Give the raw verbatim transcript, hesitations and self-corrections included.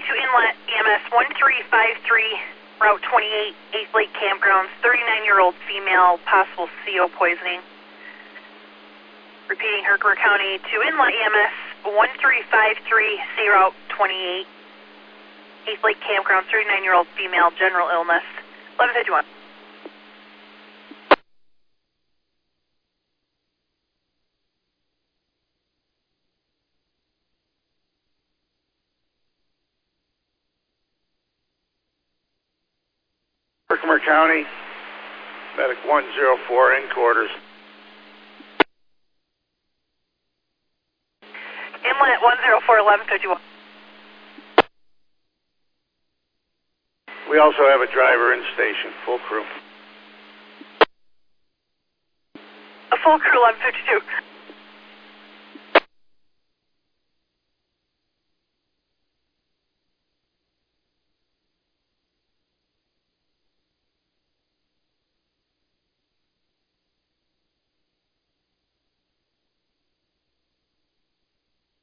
to Inlet E M S one three five three, Route twenty-eight, eighth Lake Campgrounds, thirty-nine-year-old female, possible C O poisoning. Repeating, Herkimer County to Inlet E M S one three five three, C Route twenty-eight, eighth Lake Campgrounds, thirty-nine-year-old female, general illness. eleven fifty-one. Herkimer County, medic one zero four in quarters. Inlet one zero four, eleven fifty-one. We also have a driver in station, full crew. A full crew, eleven fifty-two.